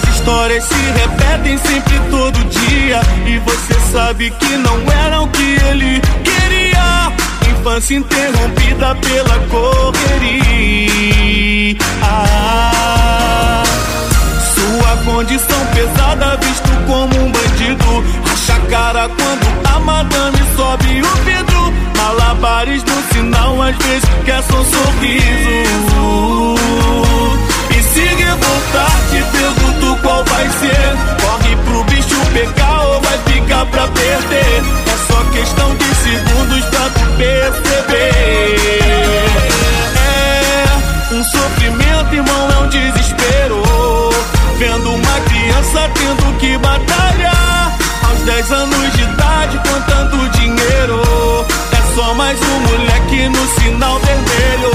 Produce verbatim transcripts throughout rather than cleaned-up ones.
Essas histórias se repetem sempre todo dia, e você sabe que não era o que ele queria. Infância interrompida pela correria. Ah, sua condição pesada, visto como um bandido. Racha a cara quando a madame sobe o vidro. Malabares no sinal, às vezes quer só um sorriso. E se revoltar, te pergunto qual vai ser. Corre pro bicho pegar ou vai ficar pra perder? É só questão de segundos pra tu perceber. É um sofrimento, irmão, é um desespero. Vendo uma criança tendo que batalhar aos dez anos de idade, contando dinheiro. É só mais um moleque no sinal vermelho.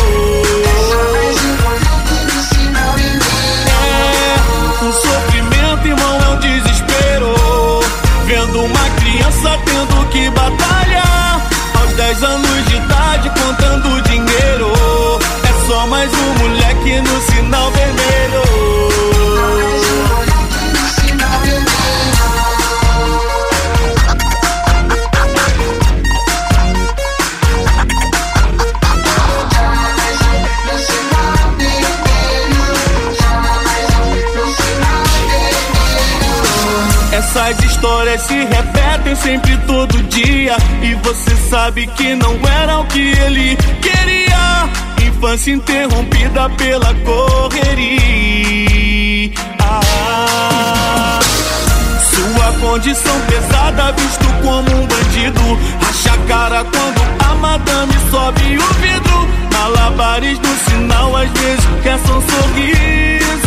Um sofrimento, irmão, é um desespero. Vendo uma criança tendo que batalhar aos dez anos de idade, contando dinheiro. É só mais um moleque no sinal vermelho. Essas histórias se repetem sempre todo dia, e você sabe que não era o que ele queria. Infância interrompida pela correria. Ah, sua condição pesada, visto como um bandido. Racha a cara quando a madame sobe o vidro. Malabares no sinal, às vezes quer só um sorriso.